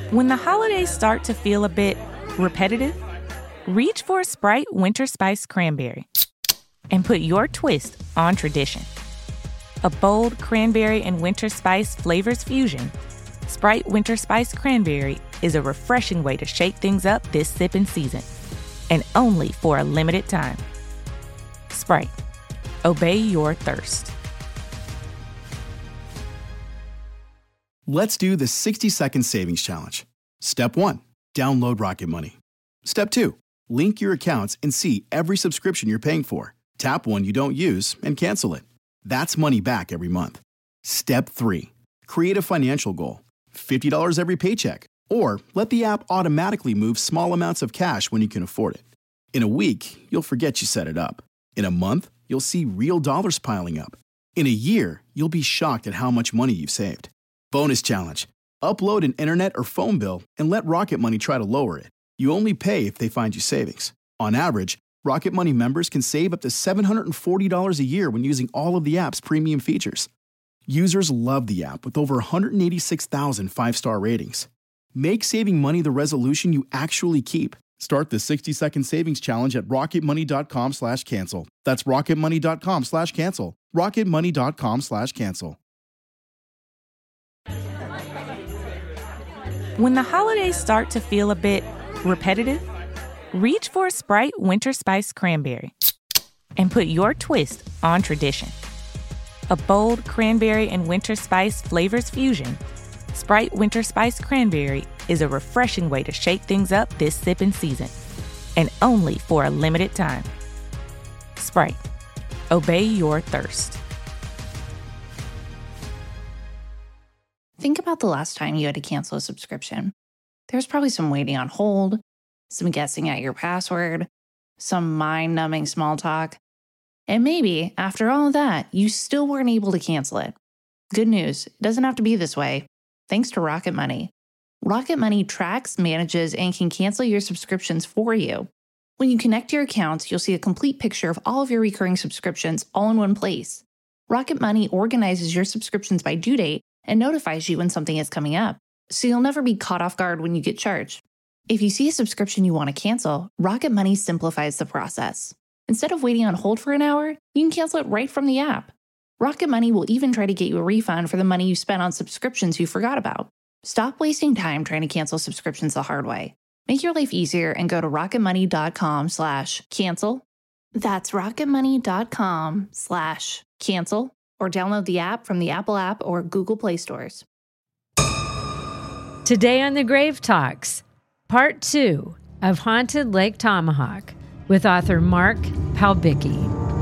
When the holidays start to feel a bit repetitive, reach for a Sprite Winter Spice Cranberry and put your twist on tradition. A bold cranberry and winter spice flavors fusion, Sprite Winter Spice Cranberry is a refreshing way to shake things up this sipping season, and only for a limited time. Sprite. Obey your thirst. Let's do the 60-second savings challenge. Step 1, download Rocket Money. Step 2, link your accounts and see every subscription you're paying for. Tap one you don't use and cancel it. That's money back every month. Step 3, create a financial goal. $50 every paycheck. Or let the app automatically move small amounts of cash when you can afford it. In a week, you'll forget you set it up. In a month, you'll see real dollars piling up. In a year, you'll be shocked at how much money you've saved. Bonus challenge. Upload an internet or phone bill and let Rocket Money try to lower it. You only pay if they find you savings. On average, Rocket Money members can save up to $740 a year when using all of the app's premium features. Users love the app with over 186,000 five-star ratings. Make saving money the resolution you actually keep. Start the 60-second savings challenge at rocketmoney.com/cancel. That's rocketmoney.com/cancel. rocketmoney.com/cancel. When the holidays start to feel a bit repetitive, reach for a Sprite Winter Spice Cranberry and put your twist on tradition. A bold cranberry and winter spice flavors fusion, Sprite Winter Spice Cranberry is a refreshing way to shake things up this sipping season, and only for a limited time. Sprite. Obey your thirst. Think about the last time you had to cancel a subscription. There's probably some waiting on hold, some guessing at your password, some mind-numbing small talk. And maybe, after all of that, you still weren't able to cancel it. Good news, it doesn't have to be this way. Thanks to Rocket Money. Rocket Money tracks, manages, and can cancel your subscriptions for you. When you connect your accounts, you'll see a complete picture of all of your recurring subscriptions all in one place. Rocket Money organizes your subscriptions by due date and notifies you when something is coming up, so you'll never be caught off guard when you get charged. If you see a subscription you want to cancel, Rocket Money simplifies the process. Instead of waiting on hold for an hour, you can cancel it right from the app. Rocket Money will even try to get you a refund for the money you spent on subscriptions you forgot about. Stop wasting time trying to cancel subscriptions the hard way. Make your life easier and go to rocketmoney.com/cancel. That's rocketmoney.com/cancel, or download the app from the Apple App or Google Play stores. Today on the Grave Talks, Part 2 of Haunted Lake Tomahawk with author Mark Palbicki.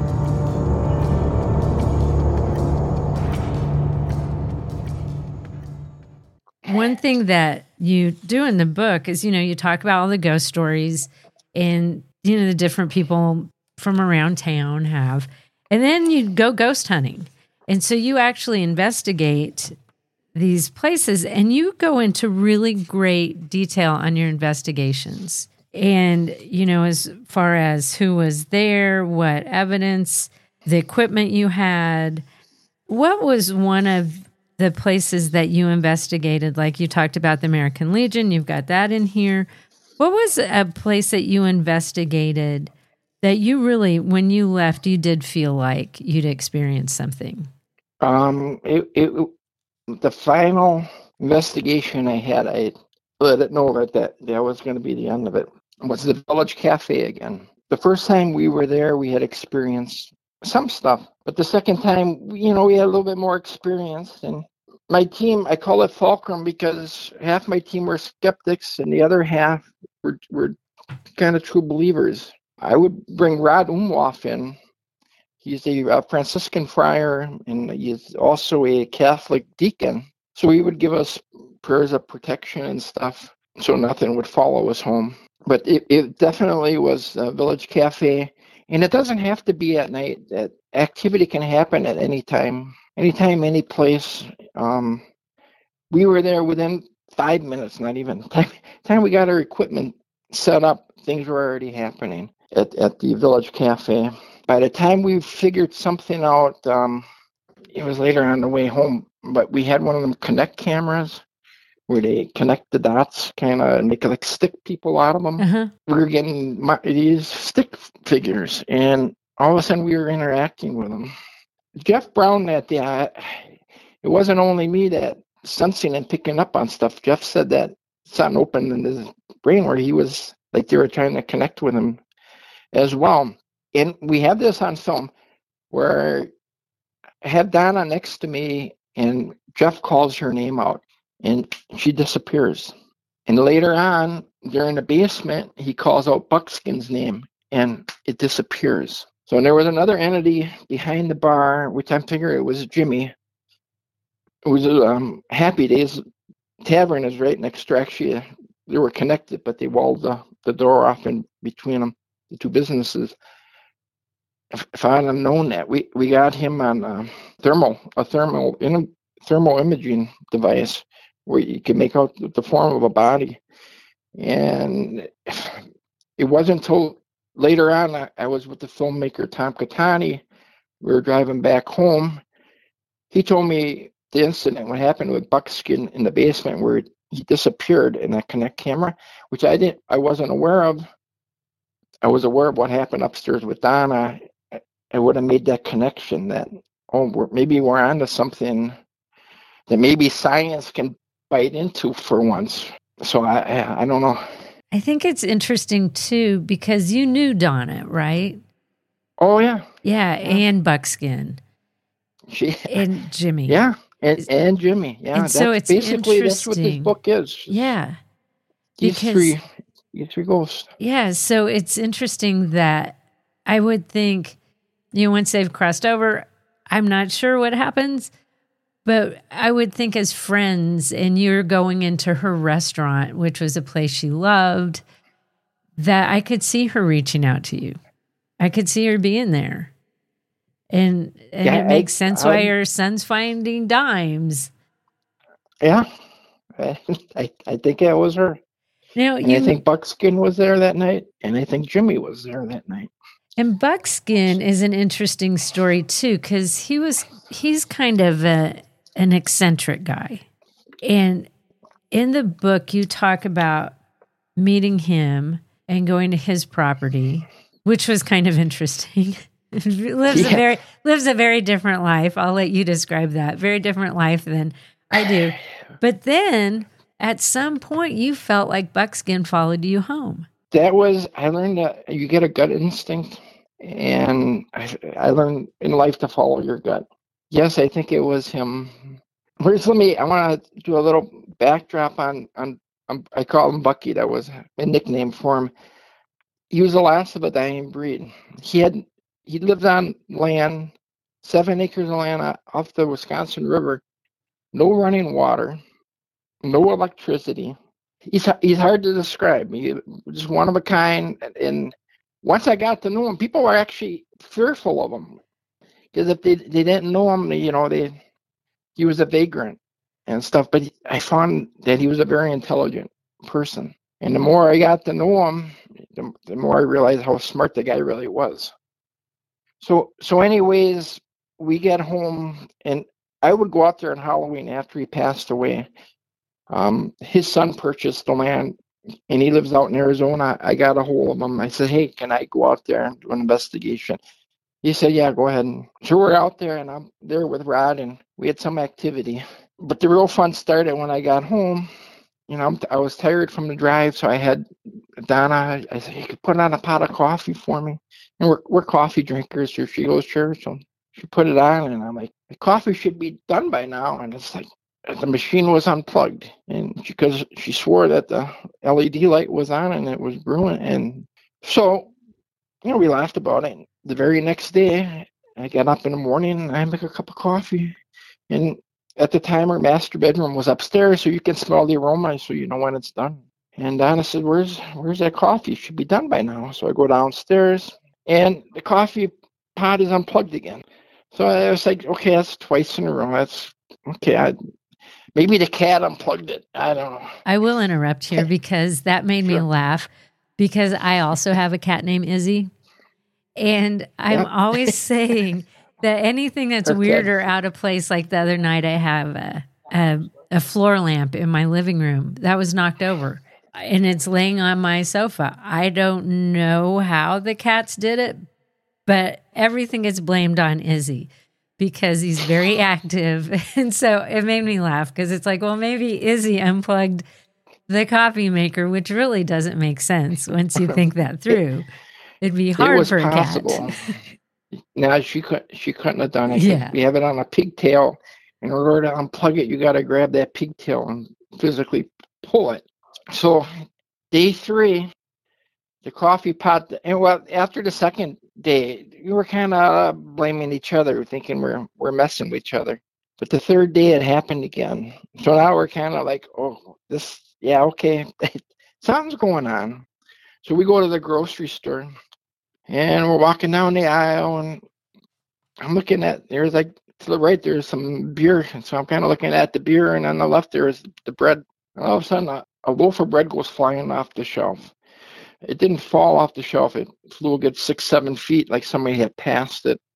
One thing that you do in the book is, you talk about all the ghost stories and, the different people from around town have, and then you go ghost hunting. And so you actually investigate these places and you go into really great detail on your investigations. And, as far as who was there, what evidence, the equipment you had, what was one of the places that you investigated? Like you talked about the American Legion, you've got that in here. What was a place that you investigated that you really, when you left, you did feel like you'd experienced something? The final investigation I had, I let it know that was going to be the end of it, was the Village Cafe again. The first time we were there, we had experienced some stuff, but the second time, we had a little bit more experience. And my team, I call it Fulcrum because half my team were skeptics and the other half were kind of true believers. I would bring Rod Umhoff in. He's a Franciscan friar, and he's also a Catholic deacon. So he would give us prayers of protection and stuff so nothing would follow us home. But it definitely was a Village Cafe. And it doesn't have to be at night. That activity can happen at any time, any place. We were there within 5 minutes, not even. Time we got our equipment set up, things were already happening at the Village Cafe. By the time we figured something out, it was later on the way home, but we had one of them Connect cameras. where they connect the dots, kind of make like stick people out of them. Uh-huh. We were getting these stick figures, and all of a sudden we were interacting with them. Jeff Brown that day, it wasn't only me that sensing and picking up on stuff. Jeff said that something opened in his brain where he was like they were trying to connect with him as well. And we have this on film where I have Donna next to me and Jeff calls her name out and she disappears. And later on, during the basement, he calls out Buckskin's name and it disappears. So there was another entity behind the bar, which I'm figuring it was Jimmy. It was Happy Days Tavern is right next to actually, they were connected, but they walled the door off in between them, the two businesses. If I'd have known that, we got him on a thermal imaging device where you can make out the form of a body. And it wasn't until later on, I was with the filmmaker Tom Catani. We were driving back home. He told me the incident, what happened with Buckskin in the basement where he disappeared in that Connect camera, which I wasn't aware of. I was aware of what happened upstairs with Donna. I would have made that connection that, maybe we're onto something that maybe science can bite into for once. So I don't know. I think it's interesting too, because you knew Donna, right? Oh, yeah. Yeah, and Buckskin. And Jimmy. Yeah, and Jimmy. Yeah, and so it's basically interesting. That's what this book is. Yeah. These three ghosts. Yeah, so it's interesting that I would think, once they've crossed over, I'm not sure what happens, but I would think as friends and you're going into her restaurant, which was a place she loved, that I could see her reaching out to you. I could see her being there. And it makes sense why your son's finding dimes. Yeah, I think that was her. Now, I think Buckskin was there that night, and I think Jimmy was there that night. And Buckskin is an interesting story too, because he's kind of an eccentric guy. And in the book, you talk about meeting him and going to his property, which was kind of interesting. lives a very different life. I'll let you describe that. Very different life than I do. But then at some point, you felt like Buckskin followed you home. I learned that you get a gut instinct, and I learned in life to follow your gut. Yes, I think it was him. First, I want to do a little backdrop on I call him Bucky. That was a nickname for him. He was the last of a dying breed. He lived on land, 7 acres of land off the Wisconsin River, no running water, no electricity. He's hard to describe. He was just one of a kind. And once I got to know him, people were actually fearful of him because if they didn't know him, he was a vagrant and stuff. But I found that he was a very intelligent person. And the more I got to know him, the more I realized how smart the guy really was. So anyways, we get home, and I would go out there on Halloween after he passed away. His son purchased the land, and he lives out in Arizona. I got a hold of him. I said, hey, can I go out there and do an investigation? He said, yeah, go ahead. So we're out there, and I'm there with Rod, and we had some activity. But the real fun started when I got home. I was tired from the drive, so I had Donna. I said, you could put on a pot of coffee for me. And we're coffee drinkers here. She goes, sure. So she put it on, and I'm like, the coffee should be done by now. And it's like, the machine was unplugged, and because she swore that the LED light was on and it was brewing. And so, we laughed about it. The very next day, I got up in the morning and I make a cup of coffee. And at the time, our master bedroom was upstairs, so you can smell the aroma, so you know when it's done. And Donna said, where's that coffee? It should be done by now. So I go downstairs, and the coffee pot is unplugged again. So I was like, okay, that's twice in a row. That's okay. Maybe the cat unplugged it. I don't know. I will interrupt here because that made me laugh, because I also have a cat named Izzy. And I'm always saying that anything that's weird or out of place, like the other night I have a a floor lamp in my living room that was knocked over, and it's laying on my sofa. I don't know how the cats did it, but everything gets blamed on Izzy because he's very active. And so it made me laugh because it's like, well, maybe Izzy unplugged the coffee maker, which really doesn't make sense once you think that through. It'd be hard for a cat. No, she couldn't have done it. Yeah. We have it on a pigtail. In order to unplug it, you got to grab that pigtail and physically pull it. So day 3, the coffee pot, and well, after the second day, we were kind of blaming each other, thinking we're messing with each other. But the third day, it happened again. So now we're kind of like, oh, okay, something's going on. So we go to the grocery store, and we're walking down the aisle, and I'm looking at, there's like, to the right, there's some beer. And so I'm kind of looking at the beer, and on the left, there's the bread. And all of a sudden, a loaf of bread goes flying off the shelf. It didn't fall off the shelf. It flew a good 6-7 feet, like somebody had passed it.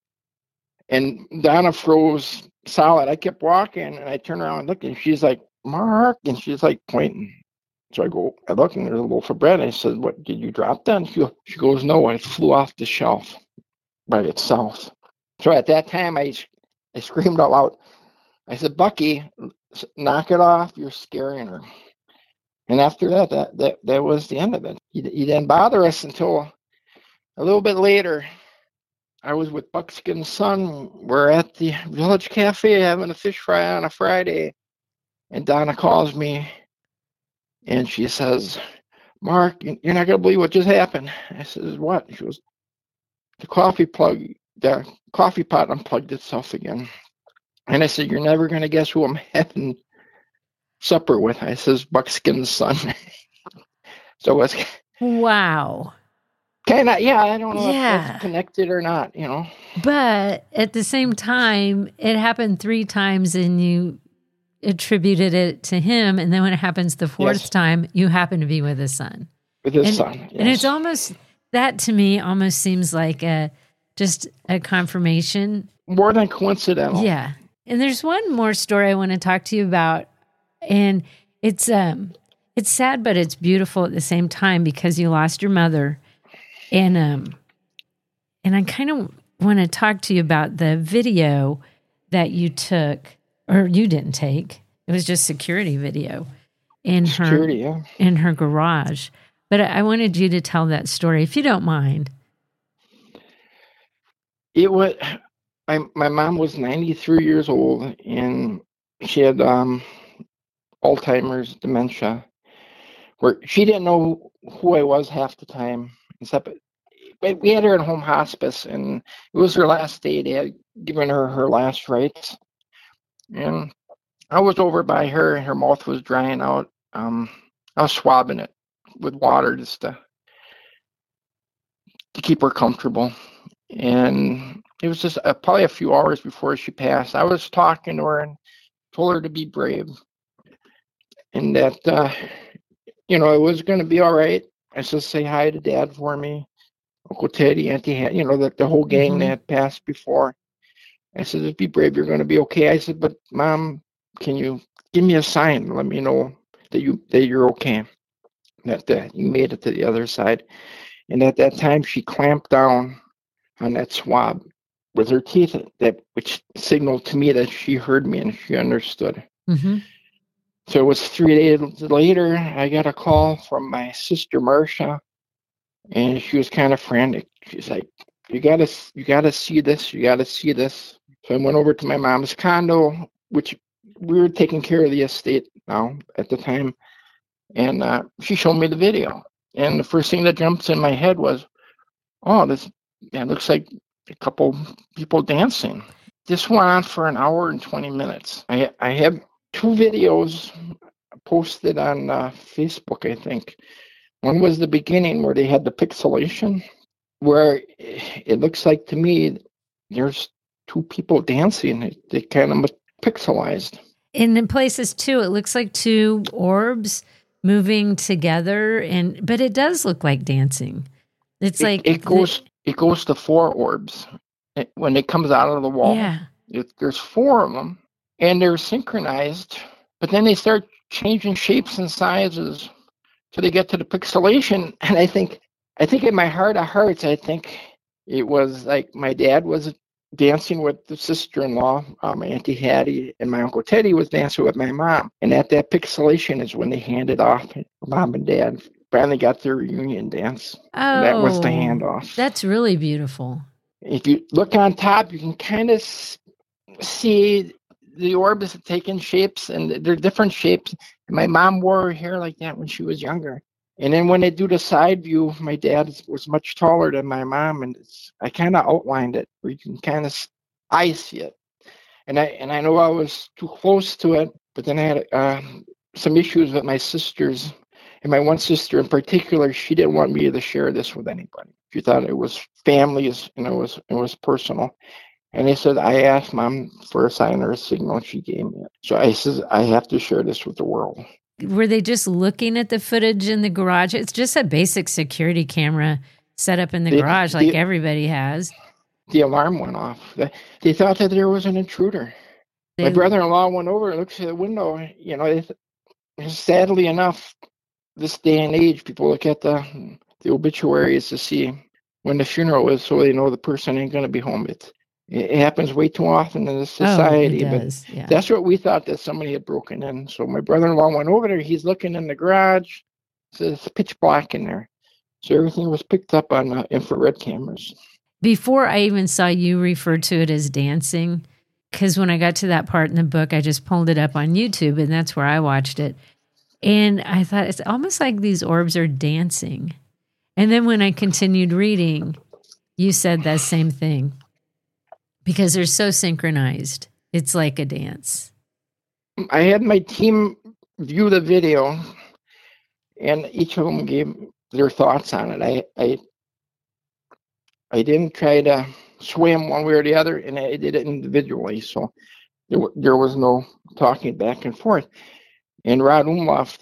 And Donna froze solid. I kept walking, and I turned around and looked, and she's like, Mark, and she's like pointing. So I look, and there's a loaf of bread. I said, what, did you drop that? And she goes, no, it flew off the shelf by itself. So at that time, I screamed out loud. I said, Bucky, knock it off. You're scaring her. And after that was the end of it. He didn't bother us until a little bit later. I was with Buckskin's son. We're at the Village Cafe having a fish fry on a Friday. And Donna calls me, and she says, Mark, you're not going to believe what just happened. I says, what? She goes, the coffee pot unplugged itself again. And I said, you're never going to guess who I'm having supper with. I says, Buckskin's son. So it's wow. Kind of, yeah, I don't know if that's connected or not, you know. But at the same time, it happened 3 times and you attributed it to him. And then when it happens the 4th time, you happen to be with his son. With his son, yes. And it's almost, that to me almost seems like just a confirmation. More than coincidental. Yeah. And there's one more story I want to talk to you about. And it's sad, but it's beautiful at the same time because you lost your mother. And I kind of want to talk to you about the video that you took, or you didn't take. It was just security video in her garage. But I wanted you to tell that story, if you don't mind. It was, my mom was 93 years old, and she had Alzheimer's, dementia, where she didn't know who I was half the time. Except, but we had her in home hospice, and it was her last day. They had given her last rites, and I was over by her, and her mouth was drying out. I was swabbing it with water just to keep her comfortable. And it was just probably a few hours before she passed. I was talking to her and told her to be brave, and that it was going to be all right. I said, say hi to Dad for me, Uncle Teddy, Auntie Han, the whole gang that had passed before. I said, just be brave, you're going to be okay. I said, but Mom, can you give me a sign, let me know that you're okay, that you made it to the other side. And at that time, she clamped down on that swab with her teeth, which signaled to me that she heard me and she understood. Mm-hmm. So it was 3 days later, I got a call from my sister Marcia, and she was kind of frantic. She's like, you gotta see this, you gotta see this. So I went over to my mom's condo, which we were taking care of the estate now at the time, and she showed me the video. And the first thing that jumps in my head was, oh, this looks like a couple people dancing. This went on for an hour and 20 minutes. I have 2 videos posted on Facebook, I think. One was the beginning where they had the pixelation, where it looks like to me there's 2 people dancing. They kind of pixelized. And in places too, it looks like 2 orbs moving together, but it does look like dancing. It's it goes to 4 orbs when it comes out of the wall. Yeah, There's 4 of them, and they're synchronized But then they start changing shapes and sizes till they get to the pixelation. And I think in my heart of hearts, I think it was like my dad was dancing with the sister-in-law, my Auntie Hattie, and my Uncle Teddy was dancing with my mom. And at that pixelation is when they handed off. Mom and Dad finally got their reunion dance. Oh, that was the handoff. That's really beautiful. If you look on top, you can kind of see the orbs taking shapes, and they're different shapes. And my mom wore her hair like that when she was younger. And then when they do the side view, my dad was much taller than my mom, and I kind of outlined it where you can kind of I see it. And I know I was too close to it, but then I had some issues with my sisters, and my one sister in particular. She didn't want me to share this with anybody. She thought it was families and it was personal. And they said, I asked Mom for a sign or a signal, and she gave me it. So I said, I have to share this with the world. Were they just looking at the footage in the garage? It's just a basic security camera set up in the garage like everybody has. The alarm went off. They thought that there was an intruder. My brother-in-law went over and looked through the window. You know, sadly enough, this day and age, people look at the obituaries to see when the funeral is, so they know the person ain't going to be home. It happens way too often in this society. Oh, it does. But that's what we thought, that somebody had broken in. So my brother-in-law went over there. He's looking in the garage. It's pitch black in there. So everything was picked up on infrared cameras. Before I even saw you refer to it as dancing, because when I got to that part in the book, I just pulled it up on YouTube, and that's where I watched it. And I thought it's almost like these orbs are dancing. And then when I continued reading, you said that same thing. Because they're so synchronized. It's like a dance. I had my team view the video, and each of them gave their thoughts on it. I didn't try to sway them one way or the other, and I did it individually. So there was no talking back and forth. And Rod Umlauf,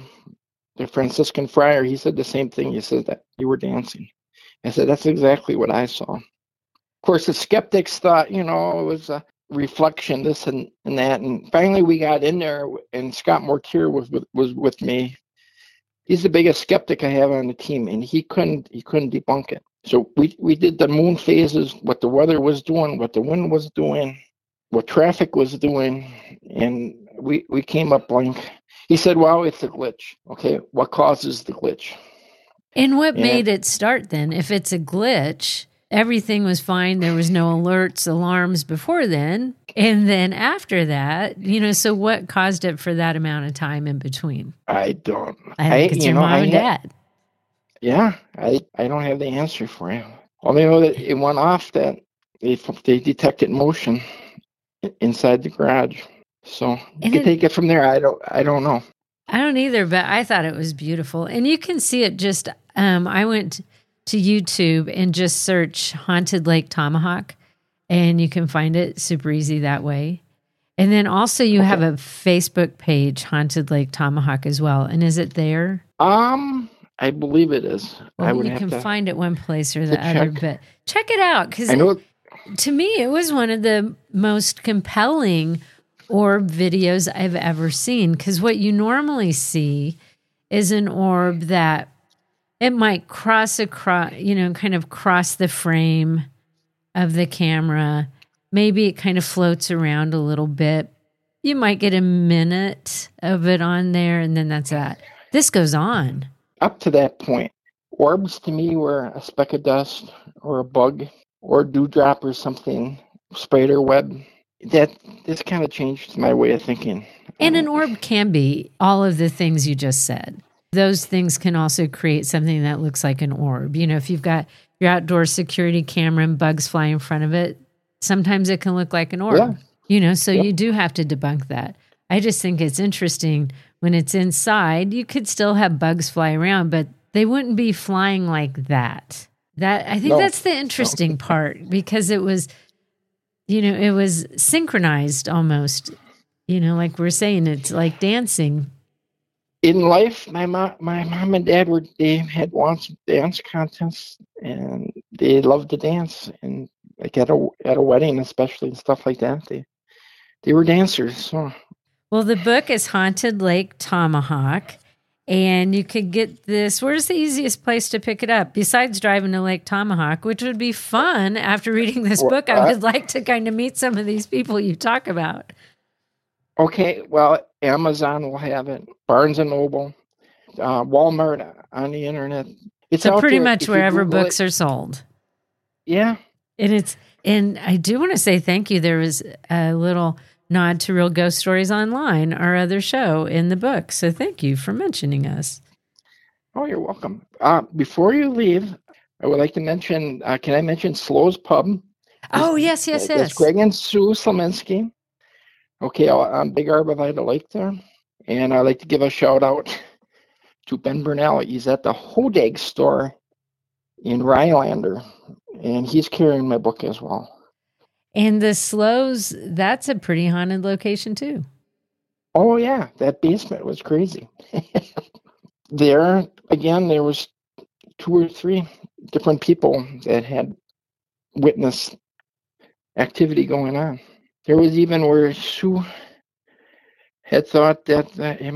the Franciscan friar, he said the same thing. He said that you were dancing. I said, that's exactly what I saw. Of course, the skeptics thought, it was a reflection, this and that. And finally, we got in there, and Scott Mortier was with me. He's the biggest skeptic I have on the team, and he couldn't debunk it. So we did the moon phases, what the weather was doing, what the wind was doing, what traffic was doing, and we came up blank. He said, well, it's a glitch. Okay, what causes the glitch? And what made it start then? If it's a glitch, everything was fine. There was no alerts, alarms before then. And then after that, so what caused it for that amount of time in between? I don't. I think it's your mom and dad. Yeah, I don't have the answer for you. All I know that it went off, that they detected motion inside the garage. So you can take it from there. I don't know. I don't either, but I thought it was beautiful. And you can see it just, I went to YouTube and just search Haunted Lake Tomahawk, and you can find it super easy that way. And then also you have a Facebook page, Haunted Lake Tomahawk, as well. And is it there? I believe it is. Well, you can find it one place or the other, but check it out, because to me it was one of the most compelling orb videos I've ever seen. Because what you normally see is an orb that it might cross across, kind of cross the frame of the camera. Maybe it kind of floats around a little bit. You might get a minute of it on there, and then that's that. This goes on. Up to that point, orbs to me were a speck of dust or a bug or a dewdrop or something, spider web. This kind of changed my way of thinking. And an orb can be all of the things you just said. Those things can also create something that looks like an orb. If you've got your outdoor security camera and bugs fly in front of it, sometimes it can look like an orb. Yeah. So you do have to debunk that. I just think it's interesting when it's inside, you could still have bugs fly around, but they wouldn't be flying like that. I think that's the interesting part, because it was, it was synchronized almost, like we're saying, it's like dancing. In life, my mom and dad they had won some dance contests, and they loved to dance, and like at a wedding especially and stuff like that, they were dancers. So Well, the book is Haunted Lake Tomahawk, and you could get this. Where's the easiest place to pick it up besides driving to Lake Tomahawk, which would be fun after reading this book? I would like to kind of meet some of these people you talk about. Okay, well, Amazon will have it, Barnes & Noble, Walmart on the internet. It's So out pretty there. much If you wherever Google books are sold. Yeah. And I do want to say thank you. There was a little nod to Real Ghost Stories Online, our other show in the book. So thank you for mentioning us. Oh, you're welcome. Before you leave, I would like to mention, can I mention Slow's Pub? Oh, yes. It's Greg and Sue Slominski. Okay, on Big Arborvita Lake there. And I'd like to give a shout out to Ben Burnell. He's at the Hodag store in Rylander, and he's carrying my book as well. And the Slows, that's a pretty haunted location too. Oh, yeah, that basement was crazy. There, again, there was 2 or 3 different people that had witnessed activity going on. There was even where Sue had thought that,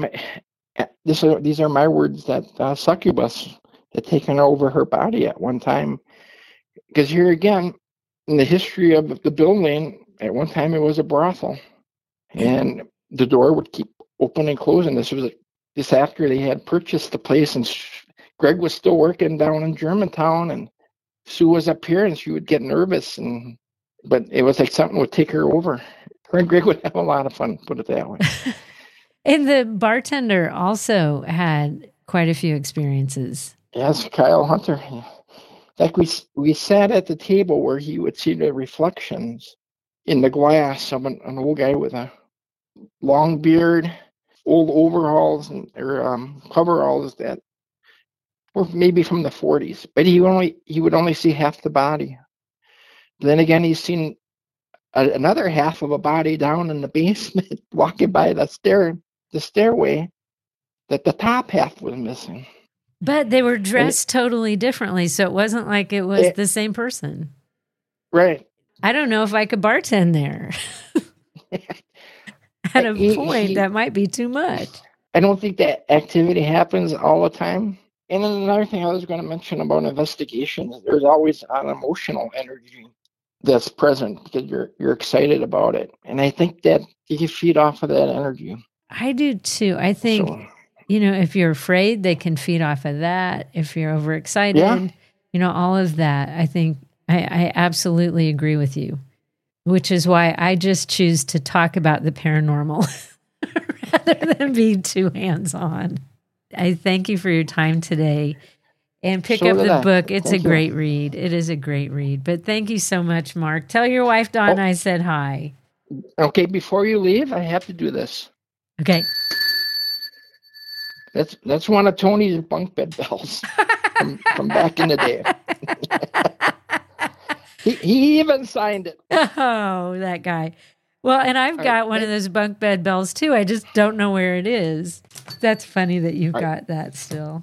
these are my words, that succubus had taken over her body at one time. Because here again, in the history of the building, at one time it was a brothel. And the door would keep opening and closing. This after they had purchased the place, and Greg was still working down in Germantown, and Sue was up here, and she would get nervous, but it was like something would take her over. Her and Greg would have a lot of fun, put it that way. And the bartender also had quite a few experiences. Yes, Kyle Hunter. Like we sat at the table where he would see the reflections in the glass of an old guy with a long beard, old overalls or coveralls that were maybe from the 40s, but he would only see half the body. Then again, he's seen another half of a body down in the basement walking by the stairway, that the top half was missing. But they were dressed totally differently, so it wasn't like it was the same person. Right. I don't know if I could bartend there. At a point, that might be too much. I don't think that activity happens all the time. And then another thing I was going to mention about investigation is there's always an emotional energy that's present because you're excited about it. And I think that you can feed off of that energy. I do too. I think, if you're afraid, they can feed off of that. If you're overexcited, all of that. I think I absolutely agree with you, which is why I just choose to talk about the paranormal rather than be too hands-on. I thank you for your time today. And pick up the book. It's a great read. It is a great read. But thank you so much, Mark. Tell your wife, Dawn, I said hi. Okay, before you leave, I have to do this. Okay. That's one of Tony's bunk bed bells from back in the day. he even signed it. Oh, that guy. Well, and I've got one of those bunk bed bells too. I just don't know where it is. That's funny that you've got that still.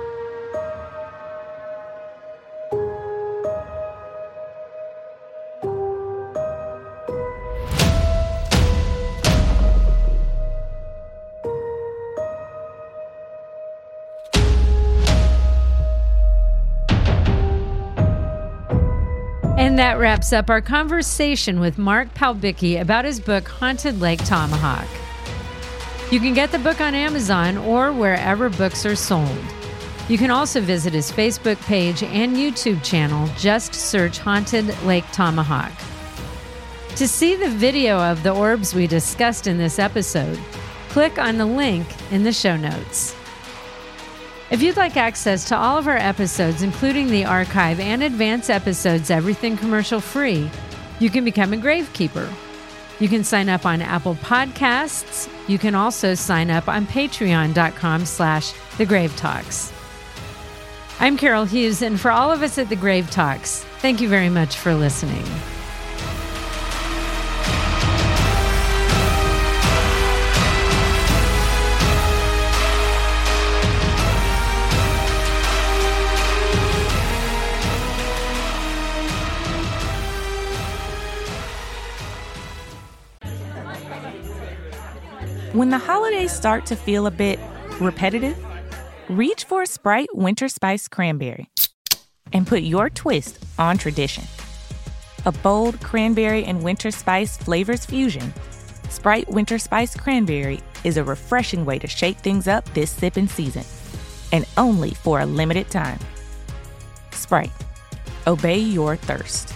And that wraps up our conversation with Mark Palbicki about his book, Haunted Lake Tomahawk. You can get the book on Amazon or wherever books are sold. You can also visit his Facebook page and YouTube channel. Just search Haunted Lake Tomahawk. To see the video of the orbs we discussed in this episode, click on the link in the show notes. If you'd like access to all of our episodes, including the archive and advance episodes, everything commercial free, you can become a Gravekeeper. You can sign up on Apple Podcasts. You can also sign up on patreon.com/thegravetalks. I'm Carol Hughes, and for all of us at The Grave Talks, thank you very much for listening. When the holidays start to feel a bit repetitive, reach for a Sprite Winter Spice Cranberry and put your twist on tradition. A bold cranberry and winter spice flavors fusion, Sprite Winter Spice Cranberry is a refreshing way to shake things up this sipping season, and only for a limited time. Sprite, obey your thirst.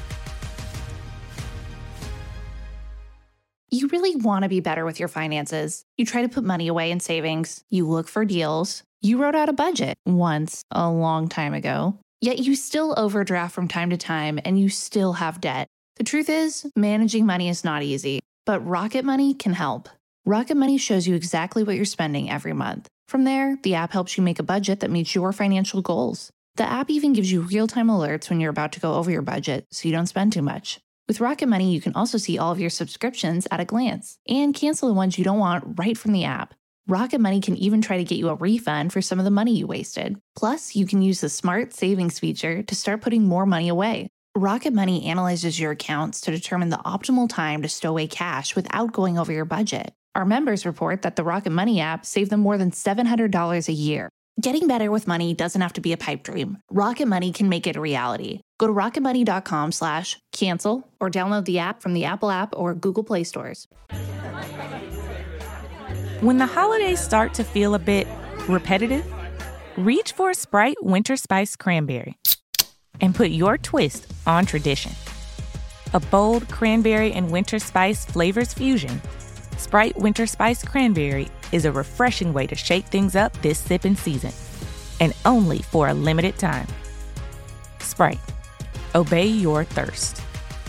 You really want to be better with your finances. You try to put money away in savings. You look for deals. You wrote out a budget once, a long time ago. Yet you still overdraft from time to time and you still have debt. The truth is, managing money is not easy, but Rocket Money can help. Rocket Money shows you exactly what you're spending every month. From there, the app helps you make a budget that meets your financial goals. The app even gives you real-time alerts when you're about to go over your budget so you don't spend too much. With Rocket Money, you can also see all of your subscriptions at a glance and cancel the ones you don't want right from the app. Rocket Money can even try to get you a refund for some of the money you wasted. Plus, you can use the Smart Savings feature to start putting more money away. Rocket Money analyzes your accounts to determine the optimal time to stow away cash without going over your budget. Our members report that the Rocket Money app saved them more than $700 a year. Getting better with money doesn't have to be a pipe dream. Rocket Money can make it a reality. Go to rocketmoney.com/cancel or download the app from the Apple app or Google Play stores. When the holidays start to feel a bit repetitive, reach for a Sprite Winter Spice Cranberry and put your twist on tradition. A bold cranberry and winter spice flavors fusion, Sprite Winter Spice Cranberry is a refreshing way to shake things up this sipping season, and only for a limited time. Sprite, obey your thirst.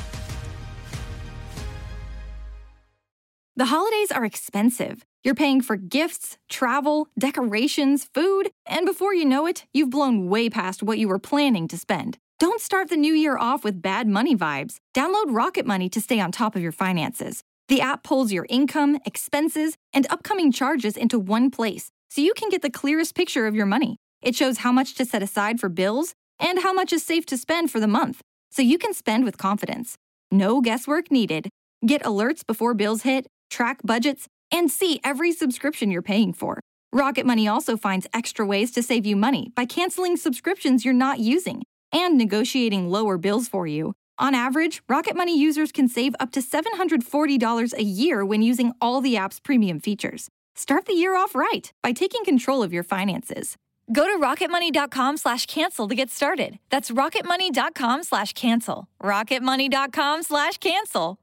The holidays are expensive. You're paying for gifts, travel, decorations, food, and before you know it, you've blown way past what you were planning to spend. Don't start the new year off with bad money vibes. Download Rocket Money to stay on top of your finances. The app pulls your income, expenses, and upcoming charges into one place, so you can get the clearest picture of your money. It shows how much to set aside for bills and how much is safe to spend for the month, so you can spend with confidence. No guesswork needed. Get alerts before bills hit, track budgets, and see every subscription you're paying for. Rocket Money also finds extra ways to save you money by canceling subscriptions you're not using and negotiating lower bills for you. On average, Rocket Money users can save up to $740 a year when using all the app's premium features. Start the year off right by taking control of your finances. Go to rocketmoney.com/cancel to get started. That's rocketmoney.com/cancel. rocketmoney.com/cancel.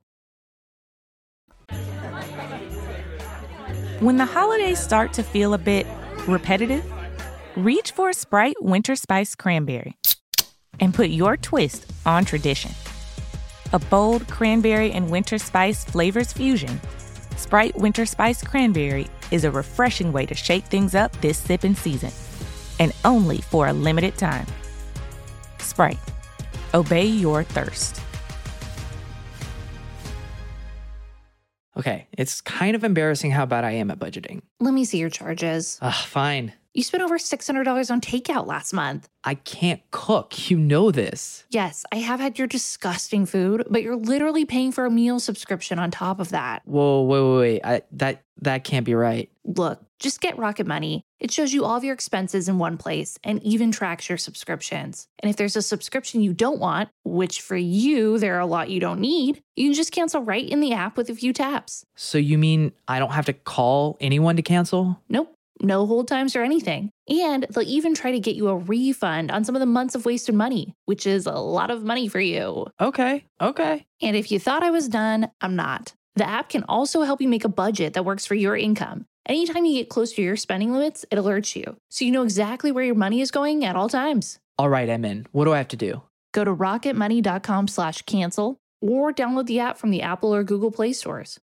When the holidays start to feel a bit repetitive, reach for a Sprite Winter Spice Cranberry and put your twist on tradition. A bold cranberry and winter spice flavors fusion, Sprite Winter Spice Cranberry is a refreshing way to shake things up this sipping season, and only for a limited time. Sprite, obey your thirst. Okay, it's kind of embarrassing how bad I am at budgeting. Let me see your charges. Fine. You spent over $600 on takeout last month. I can't cook. You know this. Yes, I have had your disgusting food, but you're literally paying for a meal subscription on top of that. Whoa, wait. That can't be right. Look, just get Rocket Money. It shows you all of your expenses in one place and even tracks your subscriptions. And if there's a subscription you don't want, which for you, there are a lot you don't need, you can just cancel right in the app with a few taps. So you mean I don't have to call anyone to cancel? Nope. No hold times or anything. And they'll even try to get you a refund on some of the months of wasted money, which is a lot of money for you. Okay. And if you thought I was done, I'm not. The app can also help you make a budget that works for your income. Anytime you get close to your spending limits, it alerts you, so you know exactly where your money is going at all times. All right, I'm in. What do I have to do? Go to rocketmoney.com/cancel or download the app from the Apple or Google Play stores.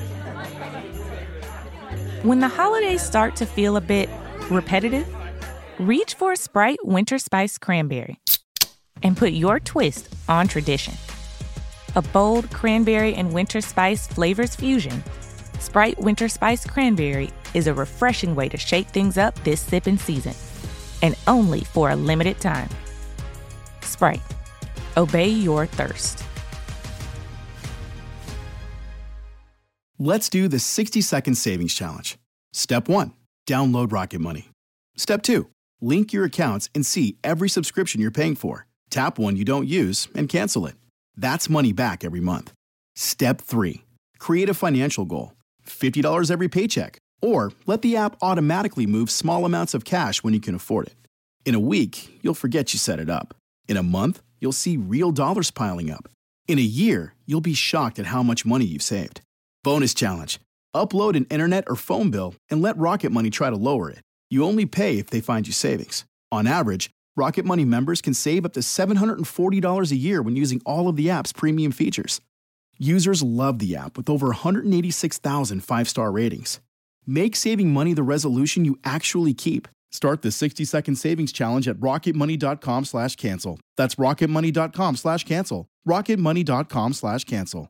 When the holidays start to feel a bit repetitive, reach for a Sprite Winter Spice Cranberry and put your twist on tradition. A bold cranberry and winter spice flavors fusion, Sprite Winter Spice Cranberry is a refreshing way to shake things up this sipping season, and only for a limited time. Sprite, obey your thirst. Let's do the 60-second savings challenge. Step 1. Download Rocket Money. Step 2. Link your accounts and see every subscription you're paying for. Tap one you don't use and cancel it. That's money back every month. Step 3. Create a financial goal. $50 every paycheck. Or let the app automatically move small amounts of cash when you can afford it. In a week, you'll forget you set it up. In a month, you'll see real dollars piling up. In a year, you'll be shocked at how much money you've saved. Bonus challenge. Upload an internet or phone bill and let Rocket Money try to lower it. You only pay if they find you savings. On average, Rocket Money members can save up to $740 a year when using all of the app's premium features. Users love the app with over 186,000 five-star ratings. Make saving money the resolution you actually keep. Start the 60-second savings challenge at rocketmoney.com/cancel. That's rocketmoney.com/cancel. rocketmoney.com/cancel.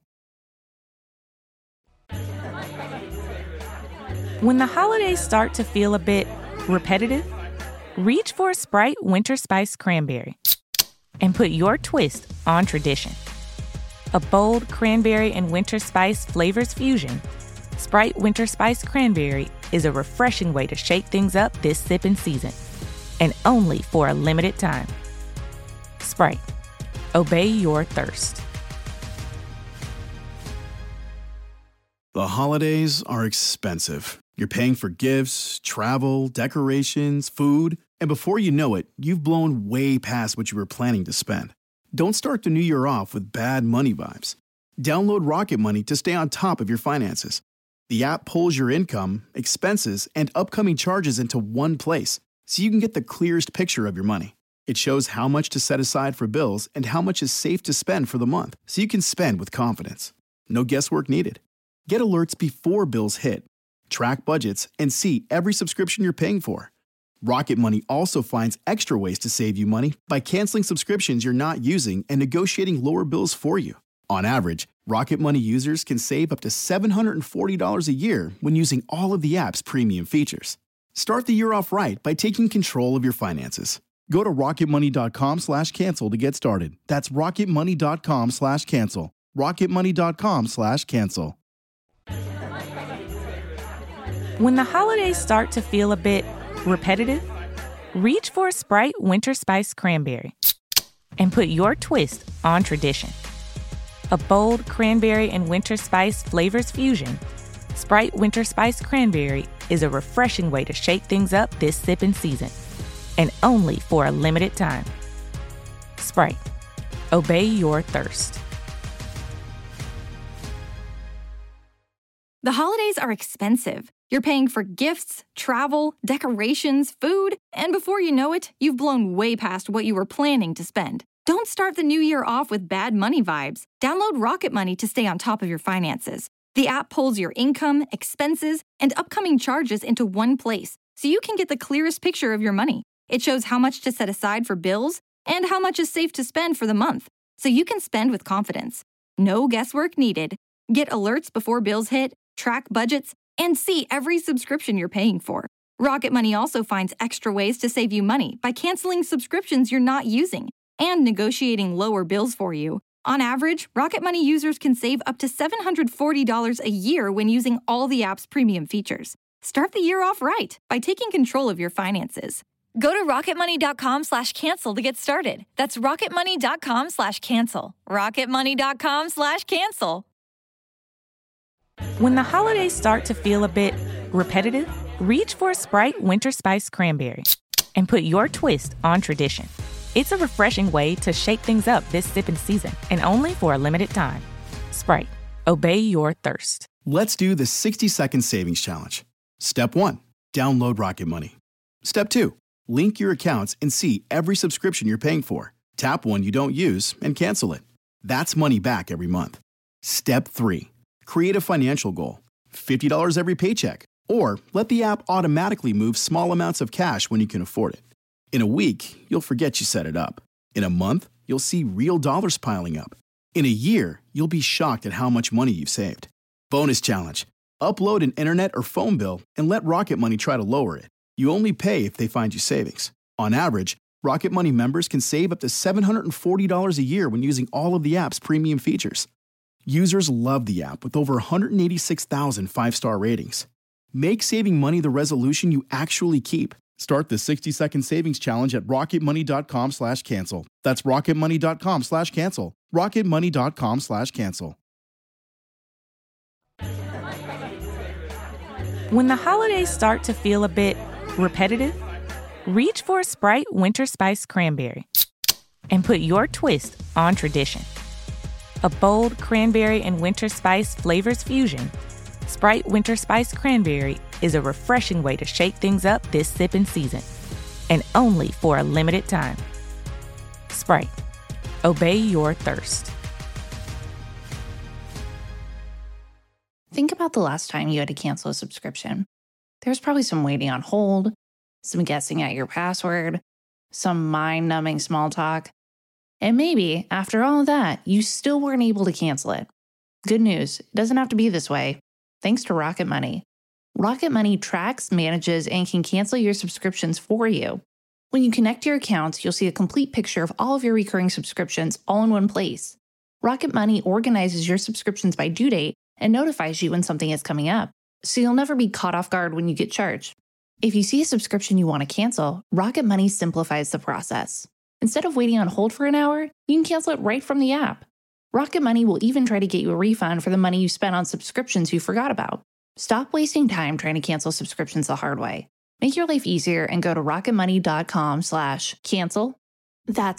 When the holidays start to feel a bit repetitive, reach for a Sprite Winter Spice Cranberry and put your twist on tradition. A bold cranberry and winter spice flavors fusion, Sprite Winter Spice Cranberry is a refreshing way to shake things up this sipping season, and only for a limited time. Sprite, obey your thirst. The holidays are expensive. You're paying for gifts, travel, decorations, food, and before you know it, you've blown way past what you were planning to spend. Don't start the new year off with bad money vibes. Download Rocket Money to stay on top of your finances. The app pulls your income, expenses, and upcoming charges into one place, so you can get the clearest picture of your money. It shows how much to set aside for bills and how much is safe to spend for the month, so you can spend with confidence. No guesswork needed. Get alerts before bills hit. Track budgets and see every subscription you're paying for. Rocket Money also finds extra ways to save you money by canceling subscriptions you're not using and negotiating lower bills for you. On average, Rocket Money users can save up to $740 a year when using all of the app's premium features. Start the year off right by taking control of your finances. Go to rocketmoney.com/cancel to get started. That's rocketmoney.com/cancel. rocketmoney.com/cancel. When the holidays start to feel a bit repetitive, reach for a Sprite Winter Spice Cranberry and put your twist on tradition. A bold cranberry and winter spice flavors fusion, Sprite Winter Spice Cranberry is a refreshing way to shake things up this sipping season, and only for a limited time. Sprite, obey your thirst. The holidays are expensive. You're paying for gifts, travel, decorations, food, and before you know it, you've blown way past what you were planning to spend. Don't start the new year off with bad money vibes. Download Rocket Money to stay on top of your finances. The app pulls your income, expenses, and upcoming charges into one place, so you can get the clearest picture of your money. It shows how much to set aside for bills and how much is safe to spend for the month, so you can spend with confidence. No guesswork needed. Get alerts before bills hit, track budgets, and see every subscription you're paying for. Rocket Money also finds extra ways to save you money by canceling subscriptions you're not using and negotiating lower bills for you. On average, Rocket Money users can save up to $740 a year when using all the app's premium features. Start the year off right by taking control of your finances. Go to rocketmoney.com/cancel to get started. That's rocketmoney.com/cancel. rocketmoney.com/cancel. When the holidays start to feel a bit repetitive, reach for a Sprite Winter Spice Cranberry and put your twist on tradition. It's a refreshing way to shake things up this sipping season, and only for a limited time. Sprite, obey your thirst. Let's do the 60-second savings challenge. Step 1. Download Rocket Money. Step 2. Link your accounts and see every subscription you're paying for. Tap one you don't use and cancel it. That's money back every month. Step 3. Create a financial goal. $50 every paycheck. Or let the app automatically move small amounts of cash when you can afford it. In a week, you'll forget you set it up. In a month, you'll see real dollars piling up. In a year, you'll be shocked at how much money you've saved. Bonus challenge. Upload an internet or phone bill and let Rocket Money try to lower it. You only pay if they find you savings. On average, Rocket Money members can save up to $740 a year when using all of the app's premium features. Users love the app with over 186,000 5-star ratings. Make saving money the resolution you actually keep. Start the 60-second savings challenge at rocketmoney.com/cancel. That's rocketmoney.com/cancel. rocketmoney.com/cancel. When the holidays start to feel a bit repetitive, reach for a Sprite Winter Spice Cranberry and put your twist on tradition. A bold cranberry and winter spice flavors fusion, Sprite Winter Spice Cranberry is a refreshing way to shake things up this sipping season, and only for a limited time. Sprite, obey your thirst. Think about the last time you had to cancel a subscription. There's probably some waiting on hold, some guessing at your password, some mind-numbing small talk. And maybe, after all of that, you still weren't able to cancel it. Good news, it doesn't have to be this way. Thanks to Rocket Money. Rocket Money tracks, manages, and can cancel your subscriptions for you. When you connect your accounts, you'll see a complete picture of all of your recurring subscriptions all in one place. Rocket Money organizes your subscriptions by due date and notifies you when something is coming up, so you'll never be caught off guard when you get charged. If you see a subscription you want to cancel, Rocket Money simplifies the process. Instead of waiting on hold for an hour, you can cancel it right from the app. Rocket Money will even try to get you a refund for the money you spent on subscriptions you forgot about. Stop wasting time trying to cancel subscriptions the hard way. Make your life easier and go to rocketmoney.com/cancel. That's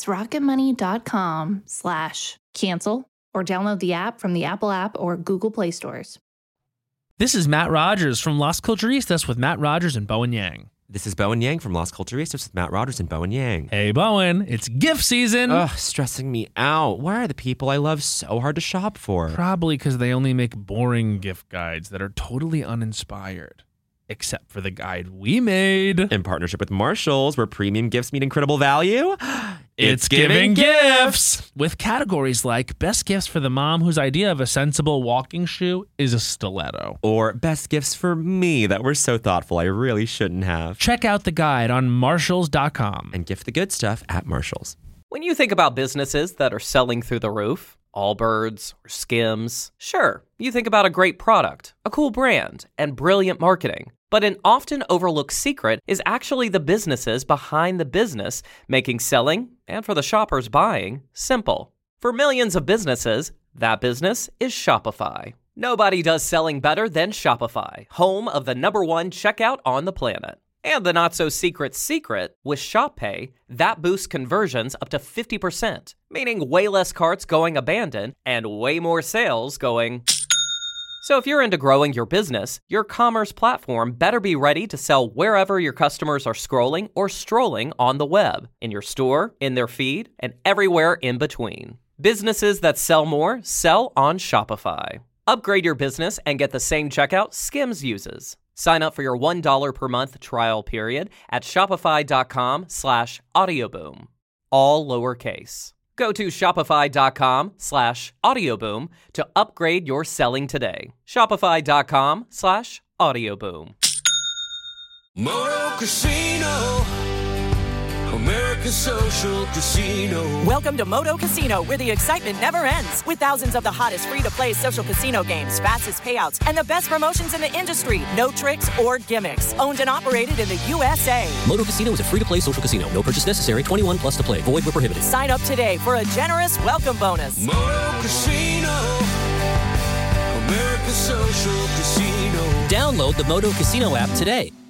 rocketmoney.com/cancel. Or download the app from the Apple App or Google Play stores. This is Matt Rogers from Las Culturistas with Matt Rogers and Bowen Yang. This is Bowen Yang from Las Culturistas with Matt Rogers and Bowen Yang. Hey, Bowen, it's gift season. Ugh, stressing me out. Why are the people I love so hard to shop for? Probably because they only make boring gift guides that are totally uninspired. Except for the guide we made. In partnership with Marshalls, where premium gifts meet incredible value. It's giving gifts! With categories like best gifts for the mom whose idea of a sensible walking shoe is a stiletto. Or best gifts for me that were so thoughtful I really shouldn't have. Check out the guide on Marshalls.com. And gift the good stuff at Marshalls. When you think about businesses that are selling through the roof, Allbirds or Skims, sure, you think about a great product, a cool brand, and brilliant marketing. But an often overlooked secret is actually the businesses behind the business, making selling, and for the shoppers buying, simple. For millions of businesses, that business is Shopify. Nobody does selling better than Shopify, home of the #1 checkout on the planet. And the not-so-secret secret, with ShopPay, that boosts conversions up to 50%, meaning way less carts going abandoned and way more sales going... So if you're into growing your business, your commerce platform better be ready to sell wherever your customers are scrolling or strolling on the web, in your store, in their feed, and everywhere in between. Businesses that sell more sell on Shopify. Upgrade your business and get the same checkout Skims uses. Sign up for your $1 per month trial period at shopify.com/audioboom. All lowercase. Go to shopify.com/audioboom to upgrade your selling today. Shopify.com/audioboom. Moto Casino, America's social casino. Welcome to Moto Casino, where the excitement never ends. With thousands of the hottest free-to-play social casino games, fastest payouts, and the best promotions in the industry. No tricks or gimmicks. Owned and operated in the USA. Moto Casino is a free-to-play social casino. No purchase necessary. 21 plus to play. Void where prohibited. Sign up today for a generous welcome bonus. Moto Casino, America's social casino. Download the Moto Casino app today.